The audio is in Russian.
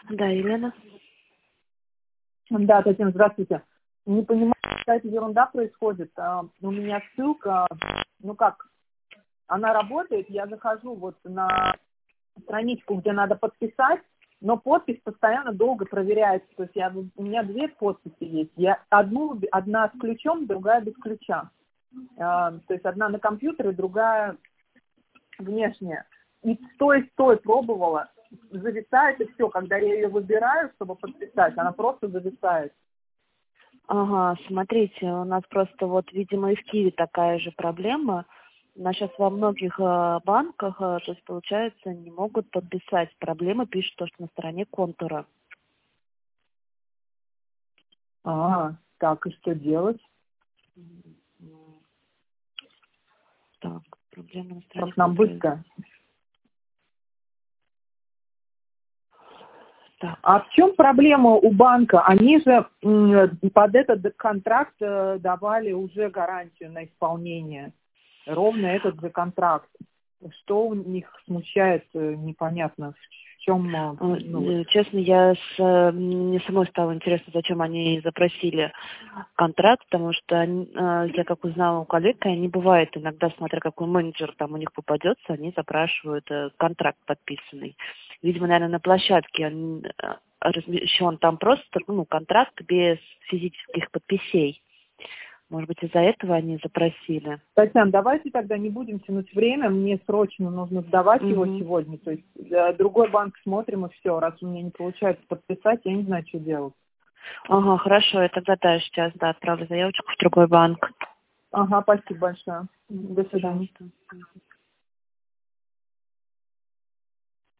Да, Елена. Да, Татьяна, здравствуйте. Не понимаю, какая-то ерунда происходит. У меня ссылка, она работает, я захожу вот на страничку, где надо подписать, но подпись постоянно долго проверяется. То есть у меня две подписи есть. Одна с ключом, другая без ключа. То есть одна на компьютере, другая внешняя. И с той пробовала. Зависает и все. Когда я ее выбираю, чтобы подписать, она просто зависает. Ага, смотрите, у нас просто вот, видимо, и в Киеве такая же проблема. У нас сейчас во многих банках, то есть, получается, не могут подписать. Проблема пишет то, что на стороне контура. Так, и что делать? Так, проблема на стороне Как нам контура. быстро? Так. А в чем проблема у банка? Они же под этот контракт давали уже гарантию на исполнение. Ровно этот же контракт. Что у них смущает, непонятно. В чем... Честно, мне самой стало интересно, зачем они запросили контракт, потому что я как узнала у коллег, они бывает иногда, смотря какой менеджер там у них попадется, они запрашивают контракт подписанный. Видимо, наверное, на площадке он размещен там просто контракт без физических подписей. Может быть, из-за этого они запросили. Татьяна, давайте тогда не будем тянуть время. Мне срочно нужно сдавать его сегодня. То есть другой банк смотрим и все. Раз у меня не получается подписать, я не знаю, что делать. Ага, хорошо. Я тогда сейчас отправлю заявочку в другой банк. Ага, спасибо большое. До свидания. Пожалуйста.